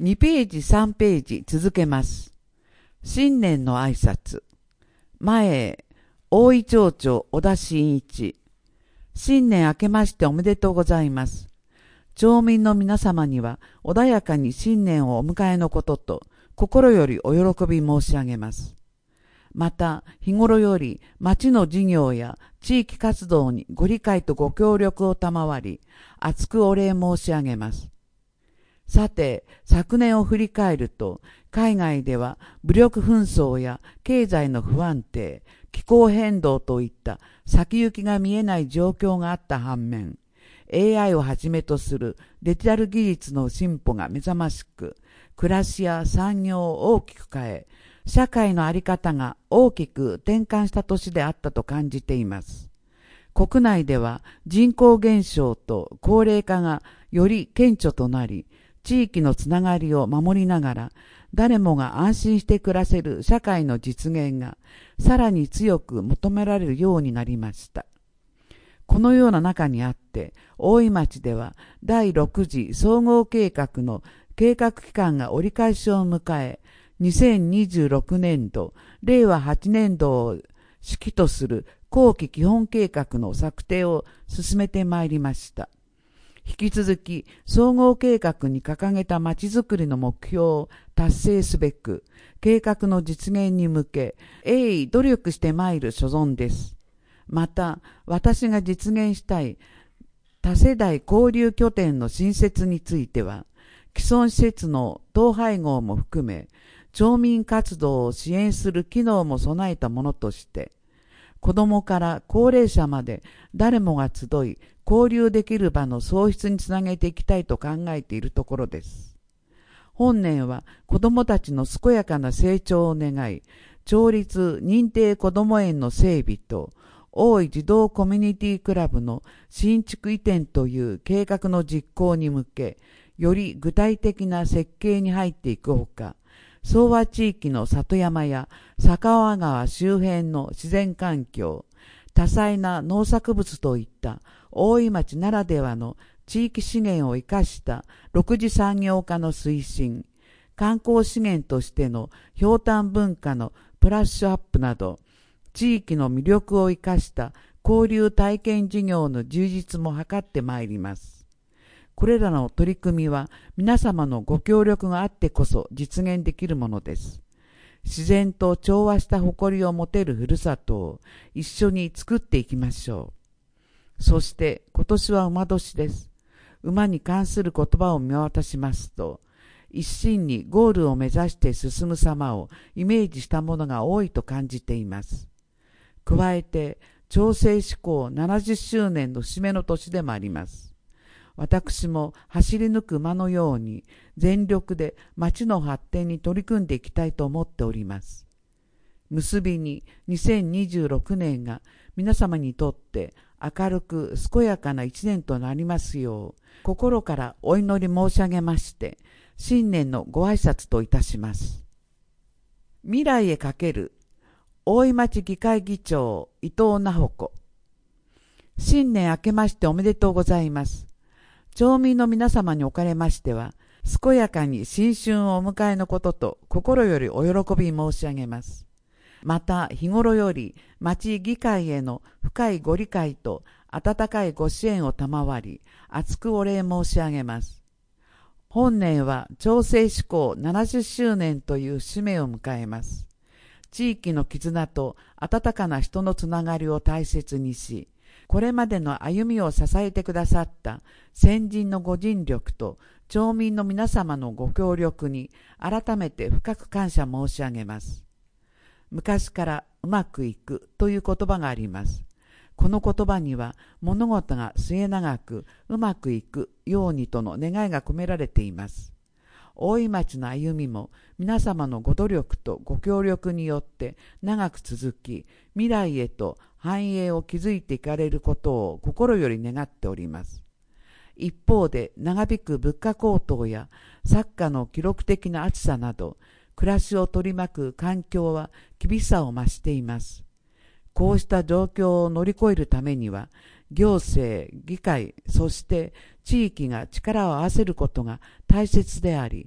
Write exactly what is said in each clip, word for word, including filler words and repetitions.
にページさんページ続けます。新年の挨拶。前へ、大井町長小田真一。新年明けましておめでとうございます。町民の皆様には穏やかに新年をお迎えのことと心よりお喜び申し上げます。また日頃より町の事業や地域活動にご理解とご協力を賜り、厚くお礼申し上げます。さて、昨年を振り返ると、海外では武力紛争や経済の不安定、気候変動といった先行きが見えない状況があった反面、エーアイ をはじめとするデジタル技術の進歩が目覚ましく、暮らしや産業を大きく変え、社会の在り方が大きく転換した年であったと感じています。国内では人口減少と高齢化がより顕著となり、地域のつながりを守りながら、誰もが安心して暮らせる社会の実現がさらに強く求められるようになりました。このような中にあって、大井町ではだいろく次総合計画の計画期間が折り返しを迎え、にせんにじゅうろくねんど、れいわはちねんどを指揮とする後期基本計画の策定を進めてまいりました。引き続き、総合計画に掲げたまちづくりの目標を達成すべく、計画の実現に向け、鋭意努力してまいる所存です。また、私が実現したい多世代交流拠点の新設については、既存施設の統廃合も含め、町民活動を支援する機能も備えたものとして、子どもから高齢者まで誰もが集い、交流できる場の創出につなげていきたいと考えているところです。本年は子どもたちの健やかな成長を願い、町立認定こども園の整備と、大井児童コミュニティクラブの新築移転という計画の実行に向け、より具体的な設計に入っていくほか、総和地域の里山や坂川川周辺の自然環境、多彩な農作物といった大井町ならではの地域資源を生かした六次産業化の推進、観光資源としてのひょうたん文化のプラッシュアップなど、地域の魅力を生かした交流体験事業の充実も図ってまいります。これらの取り組みは皆様のご協力があってこそ実現できるものです。自然と調和した誇りを持てるふるさとを一緒に作っていきましょう。そして今年は馬年です。馬に関する言葉を見渡しますと、一心にゴールを目指して進む様をイメージしたものが多いと感じています。加えて、町政施行ななじゅっしゅうねんの節目の年でもあります。私も走り抜く馬のように全力で町の発展に取り組んでいきたいと思っております。結びににせんにじゅうろくねんが皆様にとって明るく健やかな一年となりますよう、心からお祈り申し上げまして、新年のご挨拶といたします。未来へかける大井町議会議長伊藤直子。新年明けましておめでとうございます。町民の皆様におかれましては、健やかに新春をお迎えのことと心よりお喜び申し上げます。また日頃より町議会への深いご理解と温かいご支援を賜り、厚くお礼申し上げます。本年は町政施行ななじゅっしゅうねんという節目を迎えます。地域の絆と温かな人のつながりを大切にし、これまでの歩みを支えてくださった先人のご尽力と町民の皆様のご協力に改めて深く感謝申し上げます。昔からうまくいくという言葉があります。この言葉には物事が末永くうまくいくようにとの願いが込められています。大井町の歩みも皆様のご努力とご協力によって長く続き、未来へと繁栄を築いていかれることを心より願っております。一方で長引く物価高騰や昨夏の記録的な暑さなど、暮らしを取り巻く環境は厳しさを増しています。こうした状況を乗り越えるためには、行政、議会、そして地域が力を合わせることが大切であり、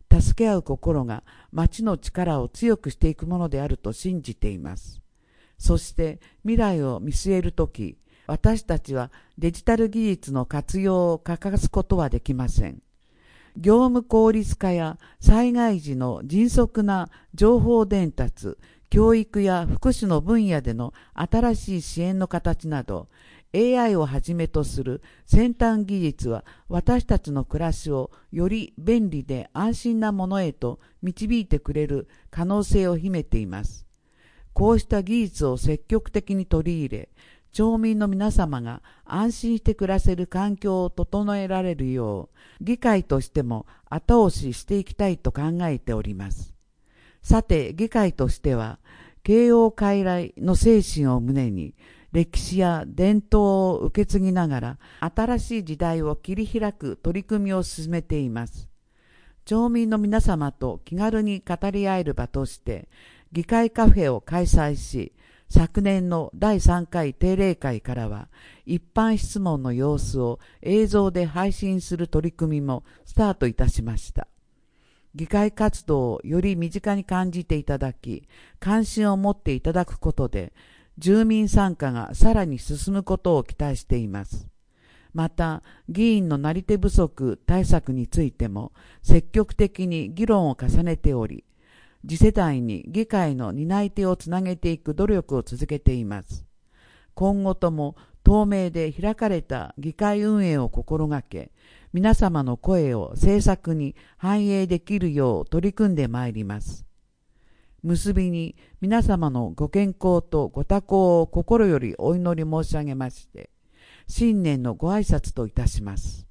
助け合う心が町の力を強くしていくものであると信じています。そして未来を見据えるとき、私たちはデジタル技術の活用を欠かすことはできません。業務効率化や災害時の迅速な情報伝達、教育や福祉の分野での新しい支援の形など、エーアイ をはじめとする先端技術は私たちの暮らしをより便利で安心なものへと導いてくれる可能性を秘めています。こうした技術を積極的に取り入れ、町民の皆様が安心して暮らせる環境を整えられるよう、議会としても後押ししていきたいと考えております。さて、議会としては、慶応傀儡の精神を胸に、歴史や伝統を受け継ぎながら、新しい時代を切り開く取り組みを進めています。町民の皆様と気軽に語り合える場として、議会カフェを開催し、昨年のだいさんかい定例会からは、一般質問の様子を映像で配信する取り組みもスタートいたしました。議会活動をより身近に感じていただき、関心を持っていただくことで、住民参加がさらに進むことを期待しています。また、議員のなり手不足対策についても積極的に議論を重ねており、次世代に議会の担い手をつなげていく努力を続けています。今後とも透明で開かれた議会運営を心がけ、皆様の声を政策に反映できるよう取り組んでまいります。結びに皆様のご健康とご多幸を心よりお祈り申し上げまして、新年のご挨拶といたします。